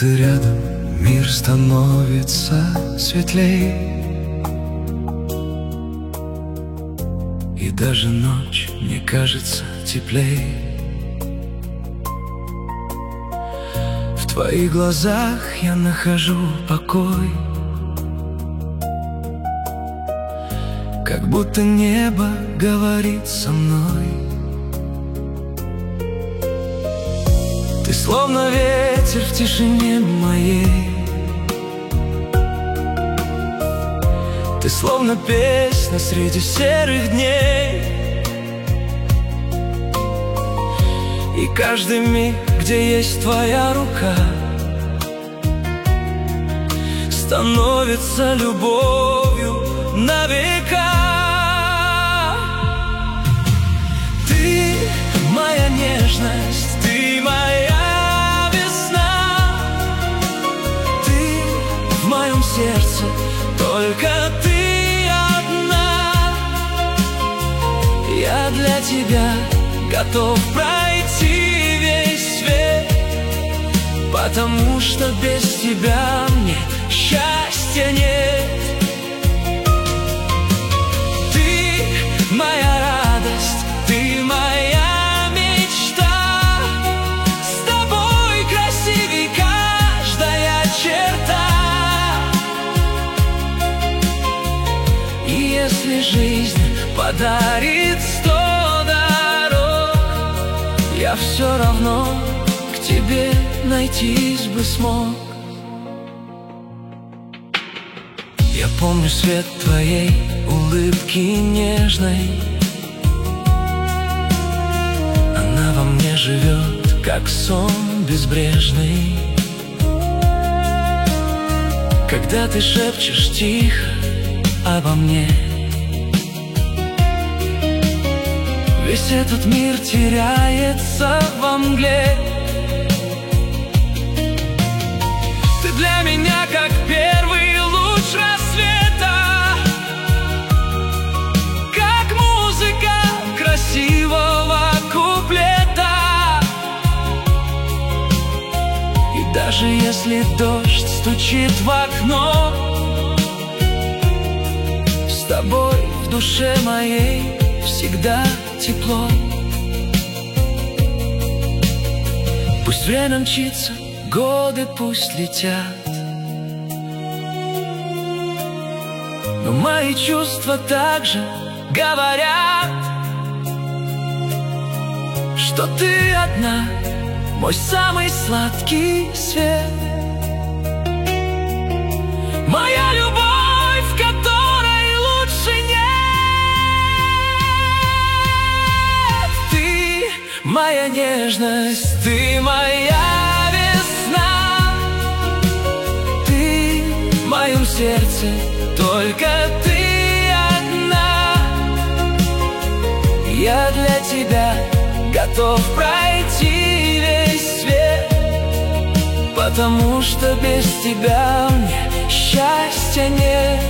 ты рядом, мир становится светлей, и даже ночь мне кажется теплей. В твоих глазах я нахожу покой, как будто небо говорит со мной. Ты словно ветер в тишине моей, ты словно песня среди серых дней. И каждый миг, где есть твоя рука, становится любовью на века. Ты моя нежность, ты моя весна, ты в моем сердце, только ты одна. Я для тебя готов пройти весь свет, потому что без тебя мне счастья нет. Ты моя радость, ты моя мечта, с тобой красивей каждая черта. И если жизнь подарит 100 дорог, я все равно к тебе найтись бы смог. Я помню свет твоей улыбки нежной, она во мне живет, как сон безбрежный. Когда ты шепчешь тихо обо мне, весь этот мир теряется во мгле. Ты для меня как первый луч рассвета, как музыка красивого куплета. И даже если дождь стучит в окно, с тобой в душе моей всегда тепло. Пусть время мчится, годы пусть летят, но мои чувства также говорят, что ты одна, мой самый сладкий свет. Моя любовь, которой лучше нет. Ты моя нежность, ты моя весна, ты в моем сердце, только ты одна. Я для тебя готов пройти весь свет, потому что без тебя мне счастья нет.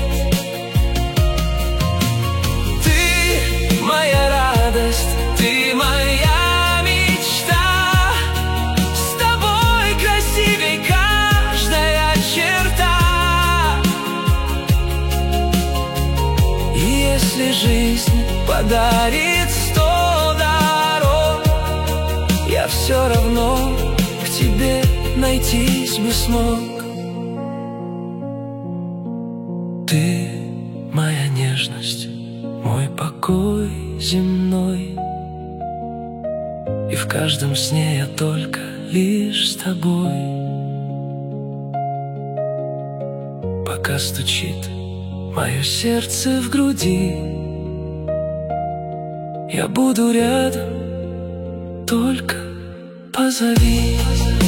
Ты моя радость, ты моя мечта, с тобой красивей каждая черта. И если жизнь подарит 100 дорог, я все равно к тебе найтись бы смог. Ты моя нежность, мой покой земной, и в каждом сне я только лишь с тобой. Пока стучит мое сердце в груди, я буду рядом, только позови.